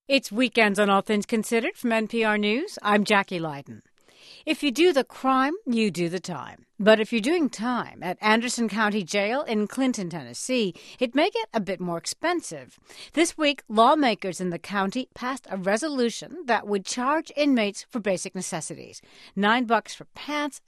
It's Weekends on All Things Considered from NPR News. I'm Jackie Leiden. If you do the crime, you do the time. But if you're doing time at Anderson County Jail in Clinton, Tennessee, it may get a bit more expensive. This week, lawmakers in the county passed a resolution that would charge inmates for basic necessities. $9 for pants,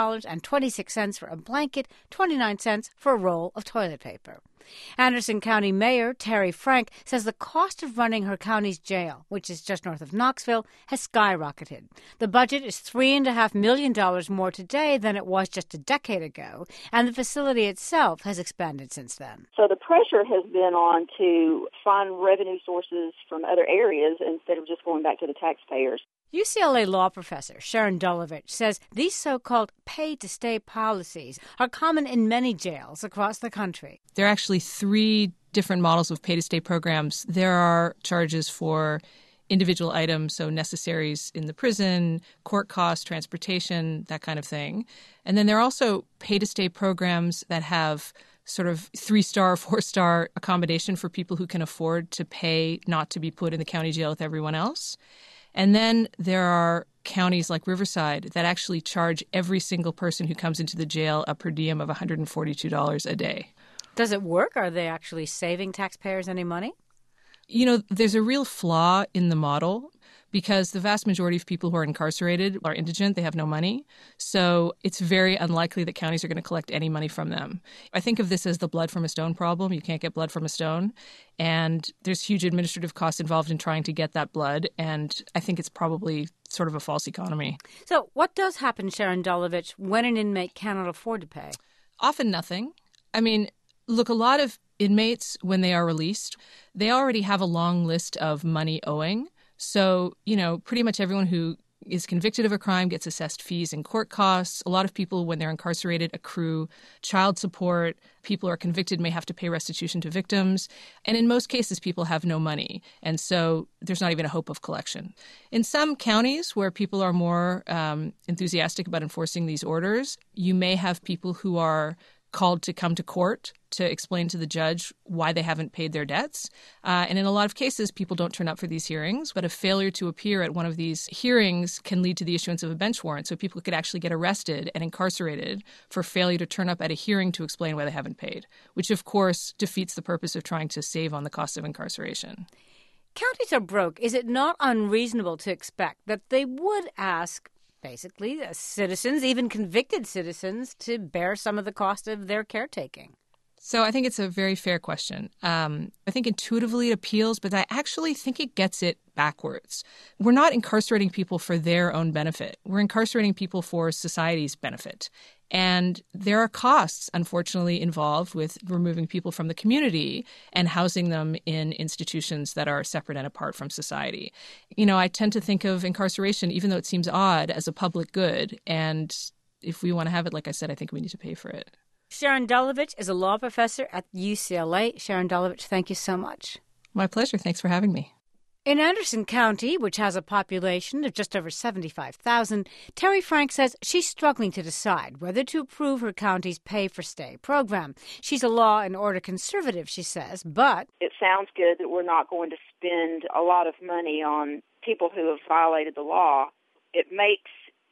$6.26 for a blanket, 29 cents for a roll of toilet paper. Anderson County Mayor Terry Frank says the cost of running her county's jail, which is just north of Knoxville, has skyrocketed. The budget is $3.5 million more today than it was just a decade ago, and the facility itself has expanded since then. So the pressure has been on to find revenue sources from other areas instead of just going back to the taxpayers. UCLA law professor Sharon Dolovich says these so-called pay-to-stay policies are common in many jails across the country. There are actually 3 different models of pay-to-stay programs. There are charges for individual items, so necessaries in the prison, court costs, transportation, that kind of thing. And then there are also pay-to-stay programs that have sort of 3-star, 4-star accommodation for people who can afford to pay not to be put in the county jail with everyone else. And then there are counties like Riverside that actually charge every single person who comes into the jail a per diem of $142 a day. Does it work? Are they actually saving taxpayers any money? You know, there's a real flaw in the model because the vast majority of people who are incarcerated are indigent. They have no money. So it's very unlikely that counties are going to collect any money from them. I think of this as the blood from a stone problem. You can't get blood from a stone. And there's huge administrative costs involved in trying to get that blood. And I think it's probably sort of a false economy. So what does happen, Sharon Dolovich, when an inmate cannot afford to pay? Often nothing. I mean, look, a lot of inmates, when they are released, they already have a long list of money owing. So, you know, pretty much everyone who is convicted of a crime gets assessed fees and court costs. A lot of people, when they're incarcerated, accrue child support. People who are convicted may have to pay restitution to victims. And in most cases, people have no money. And so there's not even a hope of collection. In some counties where people are more enthusiastic about enforcing these orders, you may have people who are called to come to court to explain to the judge why they haven't paid their debts. And in a lot of cases, people don't turn up for these hearings, but a failure to appear at one of these hearings can lead to the issuance of a bench warrant. So people could actually get arrested and incarcerated for failure to turn up at a hearing to explain why they haven't paid, which, of course, defeats the purpose of trying to save on the cost of incarceration. Counties are broke. Is it not unreasonable to expect that they would ask basically citizens, even convicted citizens, to bear some of the cost of their caretaking? So I think it's a very fair question. I think intuitively it appeals, but I actually think it gets it backwards. We're not incarcerating people for their own benefit. We're incarcerating people for society's benefit. And there are costs, unfortunately, involved with removing people from the community and housing them in institutions that are separate and apart from society. You know, I tend to think of incarceration, even though it seems odd, as a public good. And if we want to have it, like I said, I think we need to pay for it. Sharon Dolovich is a law professor at UCLA. Sharon Dolovich, thank you so much. My pleasure. Thanks for having me. In Anderson County, which has a population of just over 75,000, Terry Frank says she's struggling to decide whether to approve her county's pay-for-stay program. She's a law and order conservative, she says, but It sounds good that we're not going to spend a lot of money on people who have violated the law. It makes,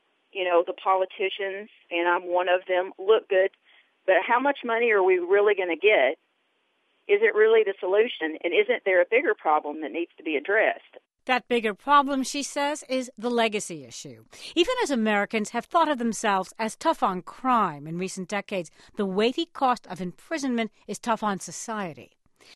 the politicians, and I'm one of them, look good. But how much money are we really going to get? Is it really the solution? And isn't there a bigger problem that needs to be addressed? that bigger problem, she says, is the legacy issue. Even as Americans have thought of themselves as tough on crime in recent decades, the weighty cost of imprisonment is tough on society.